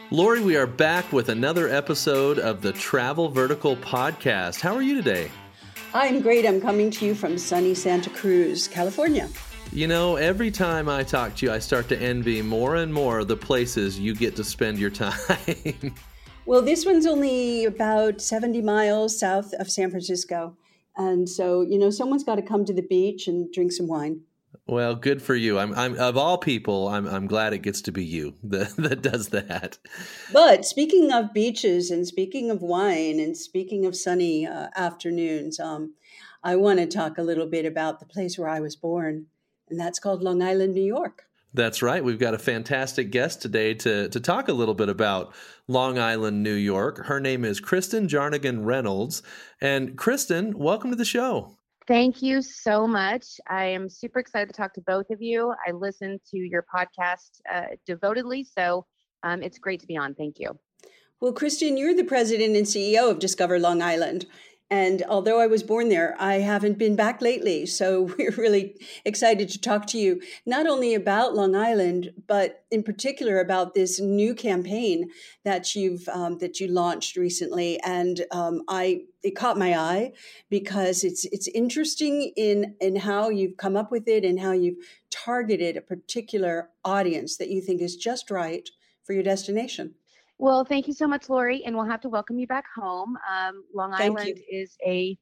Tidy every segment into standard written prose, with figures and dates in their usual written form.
Lori, we are back with another episode of the Travel Vertical Podcast. How are you today? I'm great. I'm coming to you from sunny Santa Cruz, California. You know, every time I talk to you, I start to envy more and more the places you get to spend your time. Well, this one's only about 70 miles south of San Francisco. And so, someone's got to come to the beach and drink some wine. Well, good for you. I'm of all people, I'm glad it gets to be you that does that. But speaking of beaches and speaking of wine and speaking of sunny afternoons, I want to talk a little bit about the place where I was born, and that's called Long Island, New York. That's right. We've got a fantastic guest today to talk a little bit about Long Island, New York. Her name is Kristen Jarnigan Reynolds. And Kristen, welcome to the show. Thank you so much. I am super excited to talk to both of you. I listen to your podcast devotedly, so it's great to be on. Thank you. Well, Kristen, you're the president and CEO of Discover Long Island. And although I was born there, I haven't been back lately. So we're really excited to talk to you, not only about Long Island, but in particular about this new campaign that you launched recently. And it caught my eye because it's interesting in how you've come up with it and how you've targeted a particular audience that you think is just right for your destination. Well, thank you so much, Lori, and we'll have to welcome you back home. Long Island is a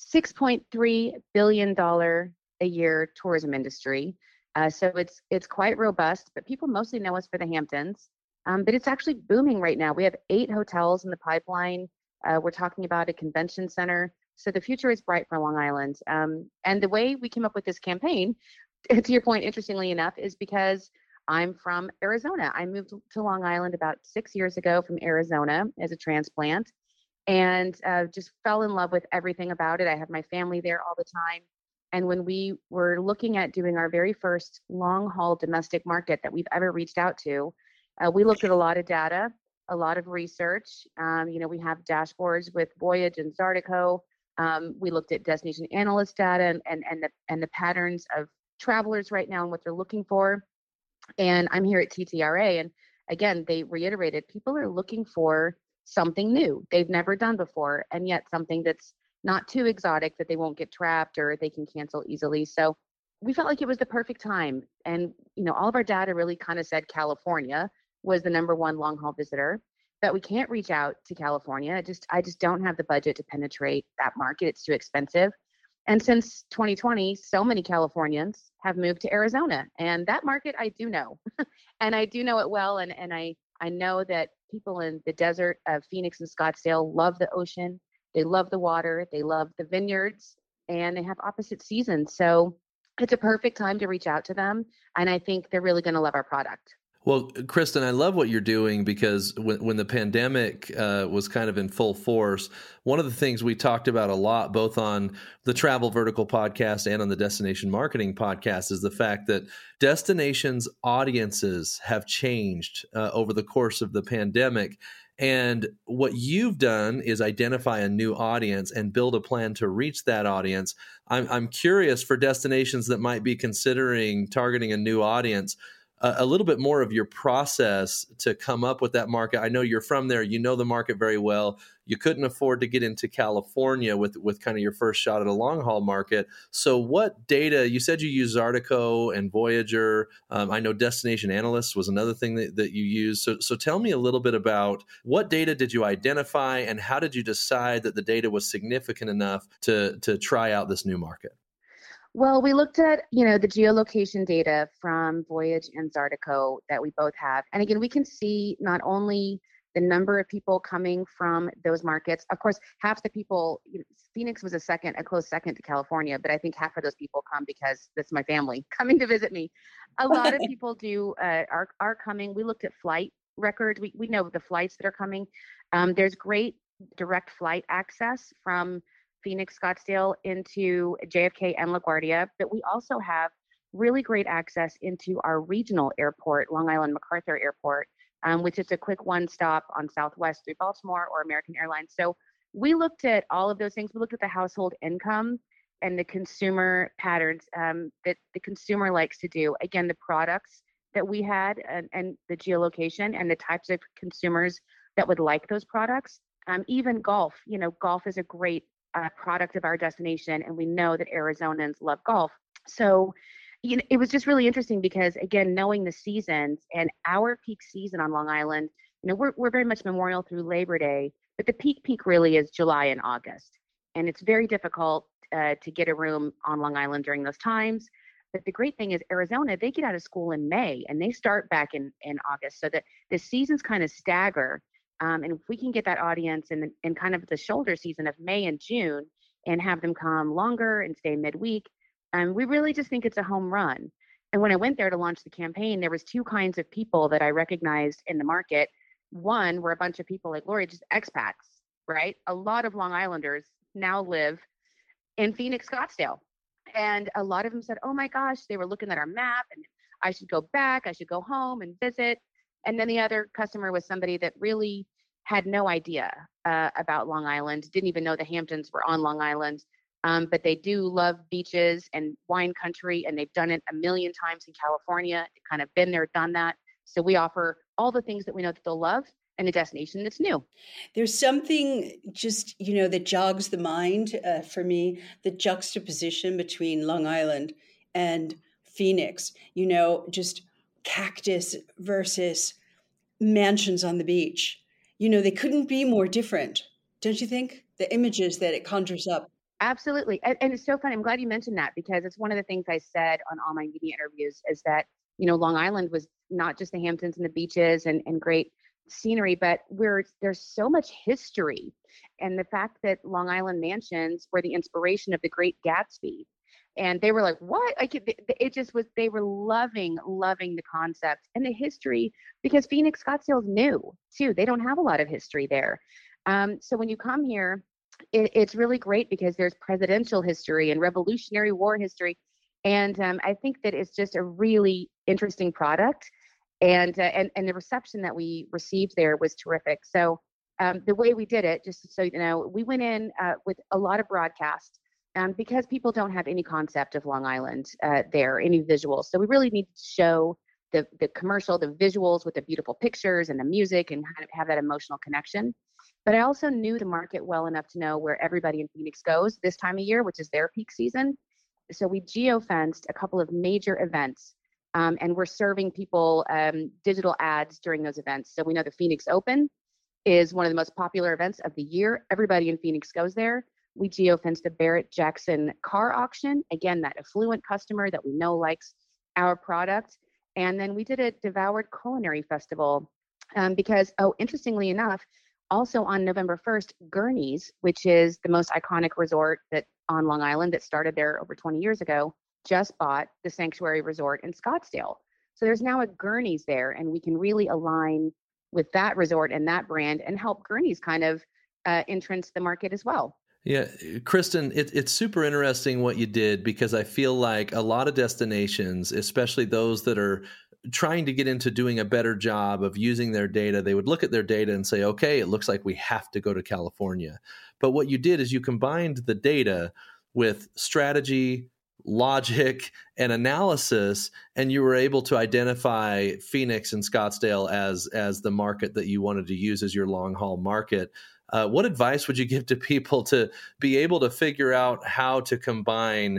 $6.3 billion a year tourism industry. So it's quite robust, but people mostly know us for the Hamptons. But it's actually booming right now. We have 8 hotels in the pipeline. We're talking about a convention center. So the future is bright for Long Island. And the way we came up with this campaign, to your point, interestingly enough, is because I'm from Arizona. I moved to Long Island about 6 years ago from Arizona as a transplant and just fell in love with everything about it. I have my family there all the time. And when we were looking at doing our very first long haul domestic market that we've ever reached out to, we looked at a lot of data, a lot of research. We have dashboards with Voyage and Zartico. We looked at destination analyst data and the patterns of travelers right now and what they're looking for. And I'm here at TTRA. And again, they reiterated people are looking for something new they've never done before, and yet something that's not too exotic that they won't get trapped or they can cancel easily. So we felt like it was the perfect time. And, all of our data really kind of said California was the number one long haul visitor, but we can't reach out to California. I just don't have the budget to penetrate that market. It's too expensive. And since 2020, so many Californians have moved to Arizona, and that market I do know, and I do know it well. And I know that people in the desert of Phoenix and Scottsdale love the ocean. They love the water. They love the vineyards, and they have opposite seasons. So it's a perfect time to reach out to them. And I think they're really going to love our product. Well, Kristen, I love what you're doing because when the pandemic was kind of in full force, one of the things we talked about a lot, both on the Travel Vertical podcast and on the Destination Marketing podcast, is the fact that destinations' audiences have changed over the course of the pandemic. And what you've done is identify a new audience and build a plan to reach that audience. I'm curious for destinations that might be considering targeting a new audience, a little bit more of your process to come up with that market. I know you're from there. You know the market very well. You couldn't afford to get into California with kind of your first shot at a long haul market. So what data, you said you use Zartico and Voyager. I know Destination Analyst was another thing that you used. So tell me a little bit about what data did you identify and how did you decide that the data was significant enough to try out this new market? Well, we looked at, the geolocation data from Voyage and Zartico that we both have. And again, we can see not only the number of people coming from those markets. Of course, half the people, Phoenix was a close second to California, but I think half of those people come because that's my family coming to visit me. A lot of people are coming. We looked at flight records. We know the flights that are coming. There's great direct flight access from Phoenix, Scottsdale into JFK and LaGuardia, but we also have really great access into our regional airport, Long Island MacArthur Airport, which is a quick one stop on Southwest through Baltimore or American Airlines. So we looked at all of those things. We looked at the household income and the consumer patterns that the consumer likes to do. Again, the products that we had and the geolocation and the types of consumers that would like those products. Even golf, golf is a great product of our destination, and we know that Arizonans love golf. So, it was just really interesting because, again, knowing the seasons and our peak season on Long Island, we're very much Memorial through Labor Day, but the peak really is July and August. And it's very difficult to get a room on Long Island during those times. But the great thing is Arizona, they get out of school in May and they start back in August, so that the seasons kind of stagger. And if we can get that audience in kind of the shoulder season of May and June and have them come longer and stay midweek, we really just think it's a home run. And when I went there to launch the campaign, there was two kinds of people that I recognized in the market. One were a bunch of people like Lori, just expats, right? A lot of Long Islanders now live in Phoenix, Scottsdale. And a lot of them said, oh my gosh, they were looking at our map and I should go back, I should go home and visit. And then the other customer was somebody that really had no idea about Long Island, didn't even know the Hamptons were on Long Island. But they do love beaches and wine country, and they've done it a million times in California. They've kind of been there, done that. So we offer all the things that we know that they'll love and a destination that's new. There's something just, that jogs the mind for me, the juxtaposition between Long Island and Phoenix, just cactus versus mansions on the beach. They couldn't be more different. Don't you think? The images that it conjures up. Absolutely. And it's so funny. I'm glad you mentioned that because it's one of the things I said on all my media interviews is that, Long Island was not just the Hamptons and the beaches and great scenery, but there's so much history. And the fact that Long Island mansions were the inspiration of the Great Gatsby. And they were like, what? It just was, they were loving the concept and the history because Phoenix, Scottsdale's new too. They don't have a lot of history there. So when you come here, it's really great because there's presidential history and Revolutionary War history. And I think that it's just a really interesting product. And the reception that we received there was terrific. So the way we did it, just so you know, we went in with a lot of broadcast because people don't have any concept of Long Island there, any visuals. So we really need to show the commercial, the visuals with the beautiful pictures and the music and kind of have that emotional connection. But I also knew the market well enough to know where everybody in Phoenix goes this time of year, which is their peak season. So we geo-fenced a couple of major events and we're serving people digital ads during those events. So we know the Phoenix Open is one of the most popular events of the year. Everybody in Phoenix goes there. We geo-fenced the Barrett-Jackson car auction. Again, that affluent customer that we know likes our product. And then we did a Devoured Culinary Festival because, interestingly enough, also on November 1st, Gurney's, which is the most iconic resort that on Long Island that started there over 20 years ago, just bought the Sanctuary Resort in Scottsdale. So there's now a Gurney's there, and we can really align with that resort and that brand and help Gurney's kind of entrance the market as well. Yeah, Kristen, it's super interesting what you did because I feel like a lot of destinations, especially those that are trying to get into doing a better job of using their data, they would look at their data and say, okay, it looks like we have to go to California. But what you did is you combined the data with strategy, logic, and analysis, and you were able to identify Phoenix and Scottsdale as the market that you wanted to use as your long haul market. What advice would you give to people to be able to figure out how to combine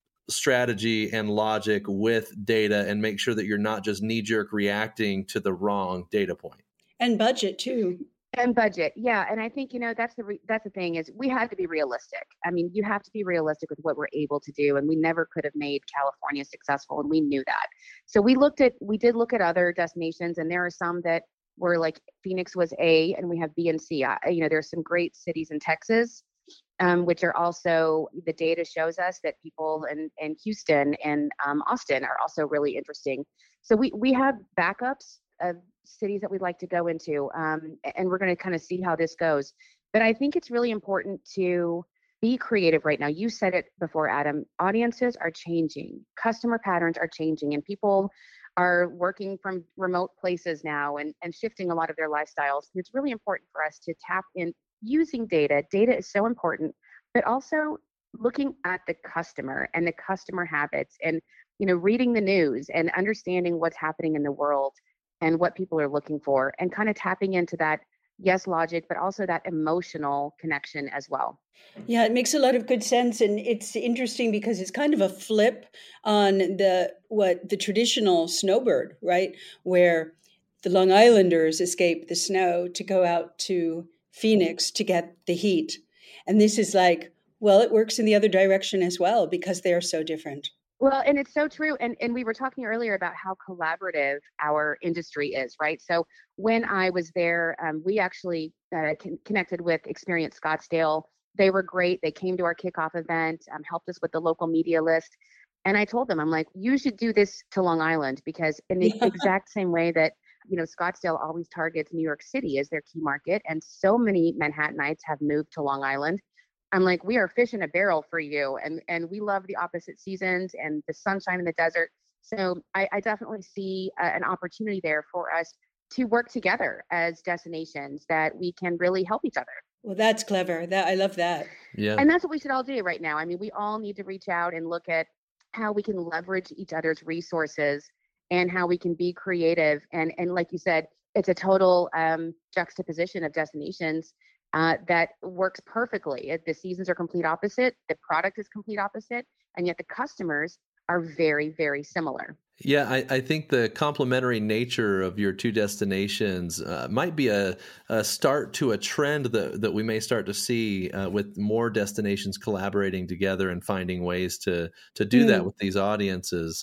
strategy and logic with data and make sure that you're not just knee-jerk reacting to the wrong data point? And budget too. And budget, yeah. And I think, that's the thing is we had to be realistic. I mean, you have to be realistic with what we're able to do. And we never could have made California successful. And we knew that. So we did look at other destinations, and there are some that were like Phoenix was A and we have B and C. There's some great cities in Texas, which are also, the data shows us that people in Houston and Austin are also really interesting. So we have backups of cities that we'd like to go into, and we're going to kind of see how this goes. But I think it's really important to be creative right now. You said it before, Adam. Audiences are changing. Customer patterns are changing, and people are working from remote places now and shifting a lot of their lifestyles. And it's really important for us to tap in using data. Data is so important, but also looking at the customer and the customer habits and, reading the news and understanding what's happening in the world and what people are looking for and kind of tapping into that, yes, logic, but also that emotional connection as well. Yeah, it makes a lot of good sense. And it's interesting because it's kind of a flip on the traditional snowbird, right? Where the Long Islanders escape the snow to go out to Phoenix to get the heat. And this is like, well, it works in the other direction as well because they're so different. Well, and it's so true. And we were talking earlier about how collaborative our industry is, right? So when I was there, we actually connected with Experience Scottsdale. They were great. They came to our kickoff event, helped us with the local media list. And I told them, I'm like, you should do this to Long Island because in the exact same way that, Scottsdale always targets New York City as their key market. And so many Manhattanites have moved to Long Island. I'm like, we are fish in a barrel for you. And we love the opposite seasons and the sunshine in the desert. So I definitely see an opportunity there for us to work together as destinations that we can really help each other. Well, that's clever. I love that. Yeah. And that's what we should all do right now. I mean, we all need to reach out and look at how we can leverage each other's resources and how we can be creative. And like you said, it's a total juxtaposition of destinations that works perfectly. The seasons are complete opposite, the product is complete opposite, and yet the customers are very, very similar. Yeah, I think the complementary nature of your two destinations might be a start to a trend that we may start to see with more destinations collaborating together and finding ways to do that with these audiences.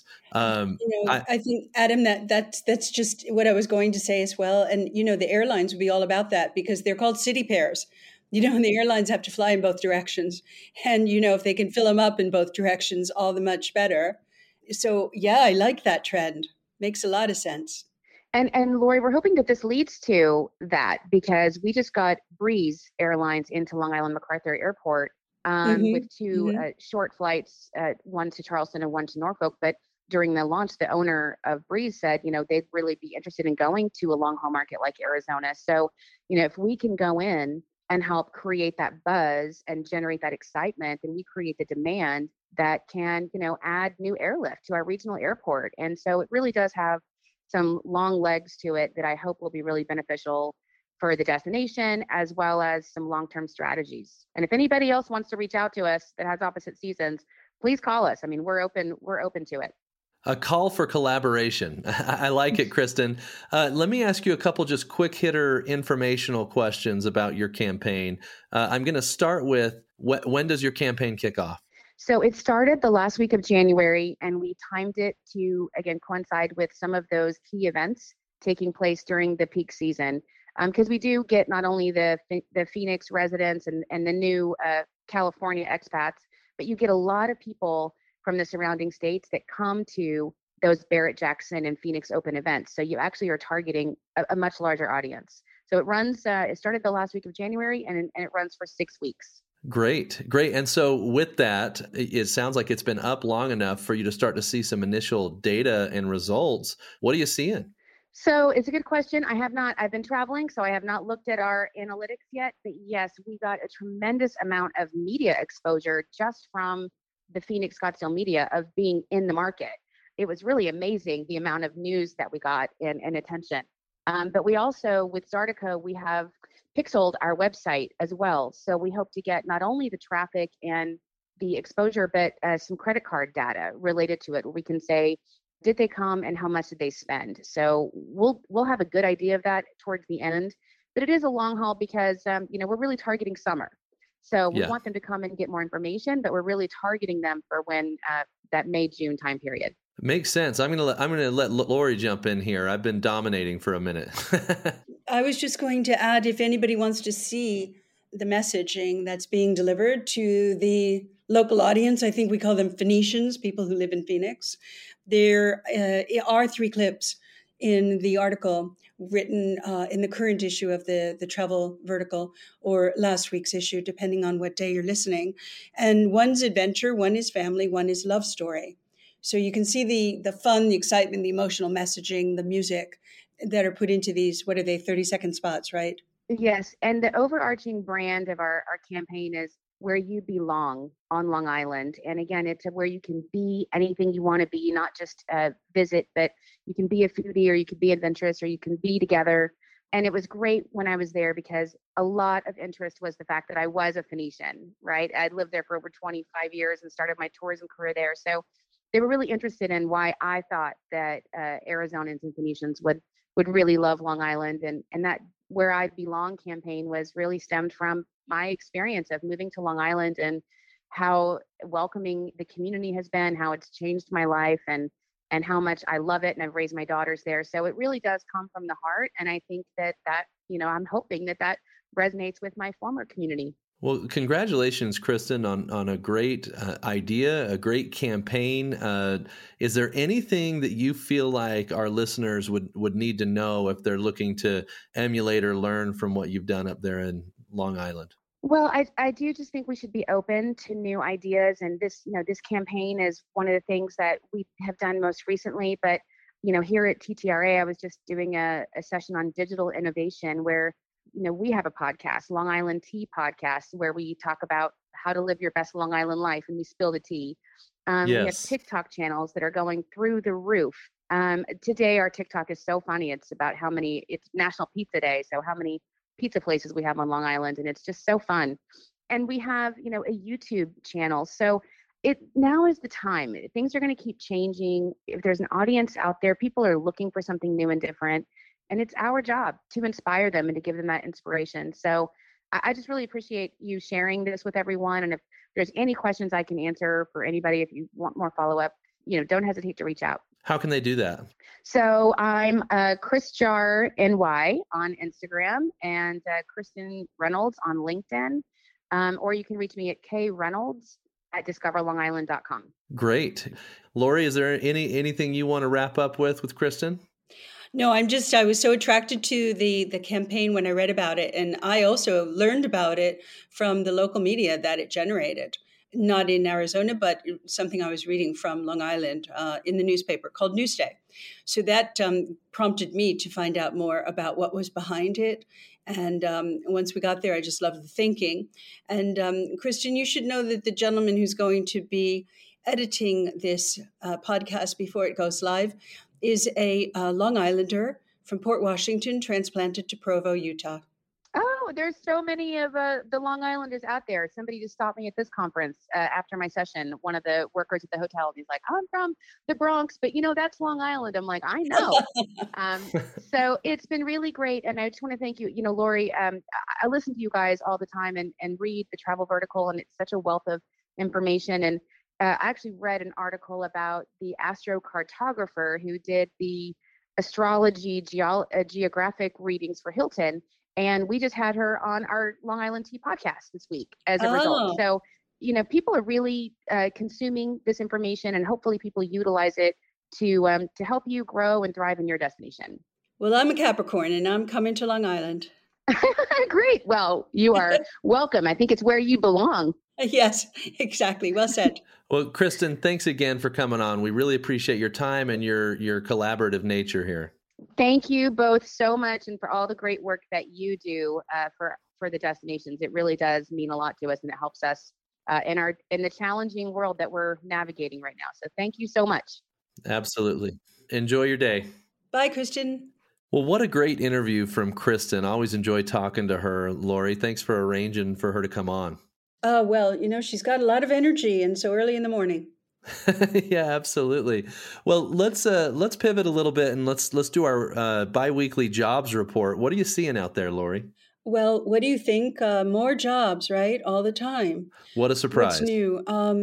I think, Adam, that's just what I was going to say as well. And, the airlines would be all about that because they're called city pairs. And the airlines have to fly in both directions. And, if they can fill them up in both directions, all the much better. So, yeah, I like that trend. Makes a lot of sense. And Lori, we're hoping that this leads to that because we just got Breeze Airlines into Long Island MacArthur Airport with two short flights, one to Charleston and one to Norfolk. But during the launch, the owner of Breeze said, they'd really be interested in going to a long haul market like Arizona. So, if we can go in and help create that buzz and generate that excitement, then we create the demand that can, add new airlift to our regional airport. And so it really does have some long legs to it that I hope will be really beneficial for the destination as well as some long-term strategies. And if anybody else wants to reach out to us that has opposite seasons, please call us. I mean, we're open to it. A call for collaboration. I like it, Kristen. Let me ask you a couple just quick hitter informational questions about your campaign. I'm going to start with when does your campaign kick off? So it started the last week of January, and we timed it to, again, coincide with some of those key events taking place during the peak season. Because we do get not only the Phoenix residents and the new California expats, but you get a lot of people from the surrounding states that come to those Barrett-Jackson and Phoenix Open events. So you actually are targeting a much larger audience. So it started the last week of January, and it runs for 6 weeks. Great. And so with that, it sounds like it's been up long enough for you to start to see some initial data and results. What are you seeing? So it's a good question. I've been traveling, so I have not looked at our analytics yet. But yes, we got a tremendous amount of media exposure just from the Phoenix Scottsdale media of being in the market. It was really amazing the amount of news that we got and attention. But we also, with Zardico, we have pixeled our website as well. So we hope to get not only the traffic and the exposure, but some credit card data related to it, where we can say, did they come and how much did they spend? So we'll have a good idea of that towards the end. But it is a long haul because we're really targeting summer. So we want them to come and get more information, but we're really targeting them for when that May-June time period. Makes sense. I'm gonna let Lori jump in here. I've been dominating for a minute. I was just going to add, if anybody wants to see the messaging that's being delivered to the local audience, I think we call them Phoenicians, people who live in Phoenix. There are 3 clips in the article written in the current issue of the Travel Vertical or last week's issue, depending on what day you're listening. And one's adventure, one is family, one is love story. So you can see the fun, the excitement, the emotional messaging, the music that are put into these, 30-second spots, right? Yes. And the overarching brand of our campaign is where you belong on Long Island. And again, it's where you can be anything you want to be, not just visit, but you can be a foodie, or you can be adventurous, or you can be together. And it was great when I was there because a lot of interest was the fact that I was a Phoenician, right? I'd lived there for over 25 years and started my tourism career there. So they were really interested in why I thought that Arizonans and Phoenicians would really love Long Island. And that Where I Belong campaign was really stemmed from my experience of moving to Long Island and how welcoming the community has been, how it's changed my life, and how much I love it. And I've raised my daughters there. So it really does come from the heart. And I think that, I'm hoping that resonates with my former community. Well, congratulations, Kristen, on a great idea, a great campaign. Is there anything that you feel like our listeners would need to know if they're looking to emulate or learn from what you've done up there in Long Island? Well, I do just think we should be open to new ideas. And this campaign is one of the things that we have done most recently. But, here at TTRA, I was just doing a session on digital innovation where, we have a podcast, Long Island Tea Podcast, where we talk about how to live your best Long Island life, and we spill the tea. Yes. We have TikTok channels that are going through the roof. Today, our TikTok is so funny. It's about it's National Pizza Day. So how many pizza places we have on Long Island, and it's just so fun. And we have, a YouTube channel. So now is the time. Things are going to keep changing. If there's an audience out there, people are looking for something new and different. And it's our job to inspire them and to give them that inspiration. So I just really appreciate you sharing this with everyone. And if there's any questions I can answer for anybody, if you want more follow-up, don't hesitate to reach out. How can they do that? So I'm Chris Jar NY on Instagram, and Kristen Reynolds on LinkedIn. Or you can reach me at kreynolds@discoverlongisland.com. Great. Lori, is there anything you want to wrap up with Kristen? No, I was so attracted to the campaign when I read about it. And I also learned about it from the local media that it generated, not in Arizona, but something I was reading from Long Island in the newspaper called Newsday. So that prompted me to find out more about what was behind it. And once we got there, I just loved the thinking. And Kristen, you should know that the gentleman who's going to be editing this podcast before it goes live is a Long Islander from Port Washington, transplanted to Provo, Utah. Oh, there's so many of the Long Islanders out there. Somebody just stopped me at this conference after my session. One of the workers at the hotel, he's like, I'm from the Bronx, but that's Long Island. I'm like, I know. So it's been really great. And I just want to thank you. Lori, I listen to you guys all the time and read the Travel Vertical, and it's such a wealth of information. And I actually read an article about the astrocartographer who did the astrology geographic readings for Hilton. And we just had her on our Long Island Tea Podcast this week as a result. So, people are really consuming this information, and hopefully people utilize it to help you grow and thrive in your destination. Well, I'm a Capricorn, and I'm coming to Long Island. Great. Well, you are welcome. I think it's where you belong. Yes, exactly. Well said. Well, Kristen, thanks again for coming on. We really appreciate your time and your collaborative nature here. Thank you both so much, and for all the great work that you do for the destinations. It really does mean a lot to us, and it helps us in the challenging world that we're navigating right now. So thank you so much. Absolutely. Enjoy your day. Bye, Kristen. Well, what a great interview from Kristen. I always enjoy talking to her. Lori, thanks for arranging for her to come on. Oh, well, she's got a lot of energy, and so early in the morning. Yeah, absolutely. Well, let's pivot a little bit, and let's do our biweekly jobs report. What are you seeing out there, Lori? Well, what do you think? More jobs, right? All the time. What a surprise. What's new?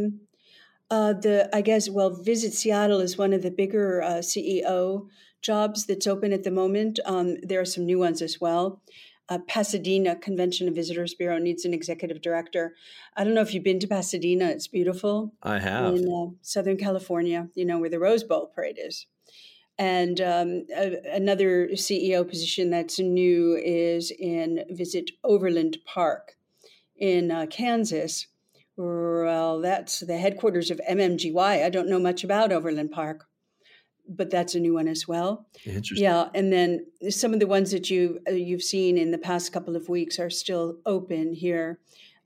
Visit Seattle is one of the bigger CEO jobs that's open at the moment. There are some new ones as well. Pasadena Convention and Visitors Bureau needs an executive director. I don't know if you've been to Pasadena. It's beautiful. I have. In Southern California, where the Rose Bowl parade is. And another CEO position that's new is in Visit Overland Park in Kansas. Well, that's the headquarters of MMGY. I don't know much about Overland Park, but that's a new one as well. Interesting. Yeah, and then some of the ones that you've seen in the past couple of weeks are still open here.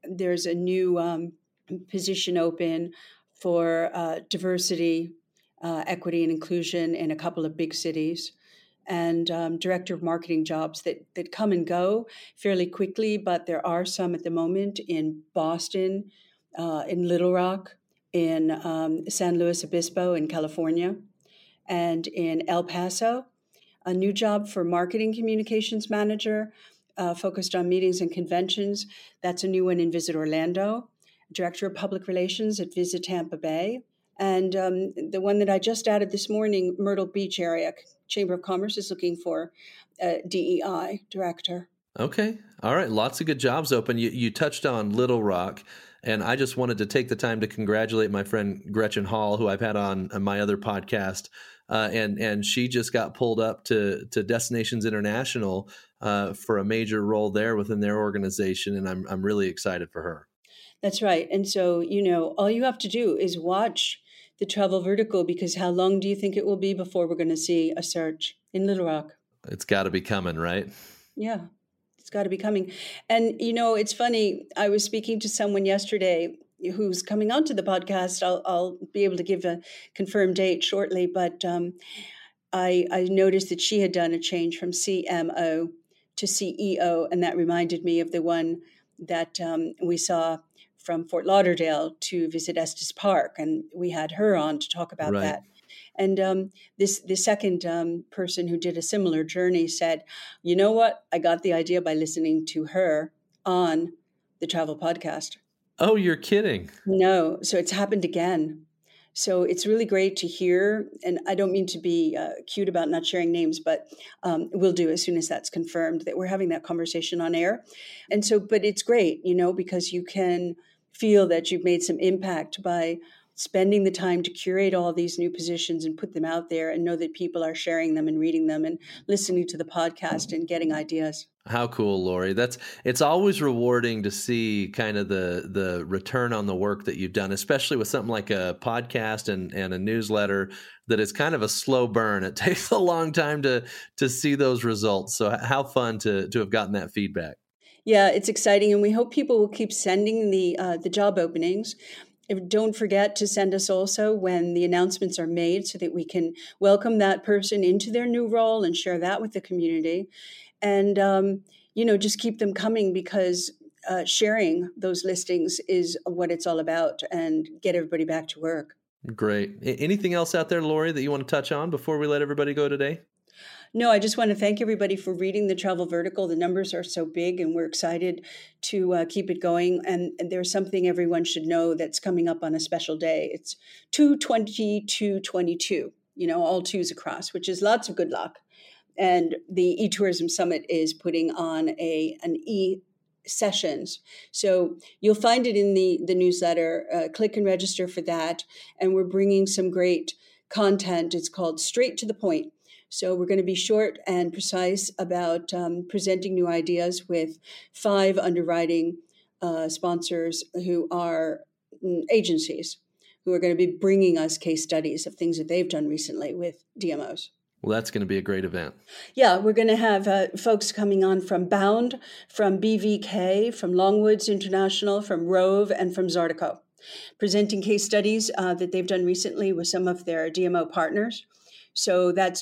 there's a new position open for diversity, equity, and inclusion in a couple of big cities, and director of marketing jobs that come and go fairly quickly, but there are some at the moment in Boston, in Little Rock, in San Luis Obispo in California, and in El Paso. A new job for marketing communications manager focused on meetings and conventions. That's a new one in Visit Orlando. Director of Public Relations at Visit Tampa Bay. And the one that I just added this morning, Myrtle Beach area, Chamber of Commerce is looking for a DEI director. Okay. All right. Lots of good jobs open. You touched on Little Rock, and I just wanted to take the time to congratulate my friend Gretchen Hall, who I've had on my other podcast. And she just got pulled up to Destinations International for a major role there within their organization. And I'm really excited for her. That's right. And so, all you have to do is watch the Travel Vertical, because how long do you think it will be before we're going to see a search in Little Rock? It's got to be coming, right? Yeah, it's got to be coming. And, it's funny. I was speaking to someone yesterday who's coming onto the podcast. I'll be able to give a confirmed date shortly. But I noticed that she had done a change from CMO to CEO. And that reminded me of the one that we saw from Fort Lauderdale to Visit Estes Park, and we had her on to talk about that. And the second person who did a similar journey said, "You know what? I got the idea by listening to her on the Travel Podcast." Oh, you're kidding? No, so it's happened again. So it's really great to hear, and I don't mean to be cute about not sharing names, but we'll do as soon as that's confirmed that we're having that conversation on air. And so, but it's great, because you can feel that you've made some impact by spending the time to curate all these new positions and put them out there, and know that people are sharing them and reading them and listening to the podcast and getting ideas. How cool, Lori. It's always rewarding to see kind of the return on the work that you've done, especially with something like a podcast and a newsletter that is kind of a slow burn. It takes a long time to see those results. So how fun to have gotten that feedback. Yeah, it's exciting, and we hope people will keep sending the job openings. Don't forget to send us also when the announcements are made, so that we can welcome that person into their new role and share that with the community. And, just keep them coming, because sharing those listings is what it's all about, and get everybody back to work. Great. Anything else out there, Lori, that you want to touch on before we let everybody go today? No, I just want to thank everybody for reading the Travel Vertical. The numbers are so big, and we're excited to keep it going. And there's something everyone should know that's coming up on a special day. It's 2/20/22, all twos across, which is lots of good luck. And the eTourism Summit is putting on an e-sessions. So you'll find it in the newsletter. Click and register for that. And we're bringing some great content. It's called Straight to the Point. So we're going to be short and precise about presenting new ideas with 5 underwriting sponsors who are agencies who are going to be bringing us case studies of things that they've done recently with DMOs. Well, that's going to be a great event. Yeah, we're going to have folks coming on from Bound, from BVK, from Longwoods International, from Rove, and from Zartico, presenting case studies that they've done recently with some of their DMO partners. So that's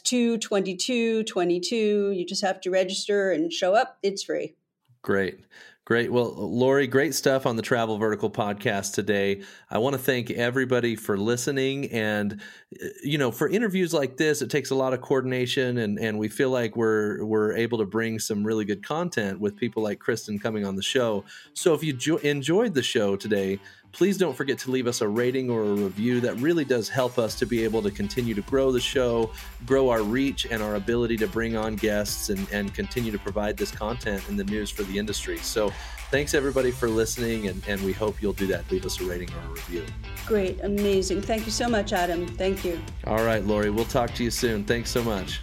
2/22/22. You just have to register and show up. It's free. Great. Well, Lori, great stuff on the Travel Vertical podcast today. I want to thank everybody for listening. And, for interviews like this, it takes a lot of coordination, and we feel like we're able to bring some really good content with people like Kristen coming on the show. So if you enjoyed the show today, please don't forget to leave us a rating or a review. That really does help us to be able to continue to grow the show, grow our reach and our ability to bring on guests and continue to provide this content in the news for the industry. So thanks everybody for listening, and we hope you'll do that. Leave us a rating or a review. Great. Amazing. Thank you so much, Adam. Thank you. All right, Lori, we'll talk to you soon. Thanks so much.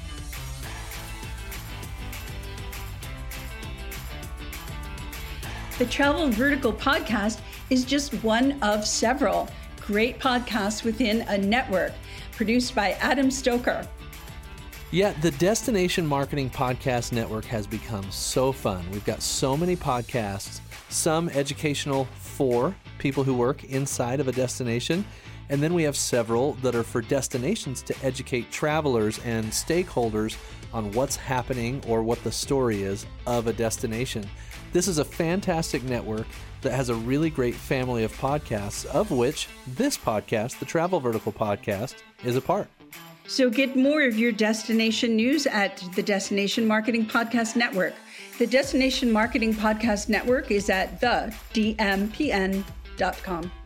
The Travel Vertical podcast is just one of several great podcasts within a network produced by Adam Stoker. Yeah, the Destination Marketing Podcast Network has become so fun. We've got so many podcasts, some educational for people who work inside of a destination, and then we have several that are for destinations to educate travelers and stakeholders on what's happening or what the story is of a destination. This is a fantastic network that has a really great family of podcasts, of which this podcast, the Travel Vertical Podcast, is a part. So get more of your destination news at the Destination Marketing Podcast Network. The Destination Marketing Podcast Network is at thedmpn.com.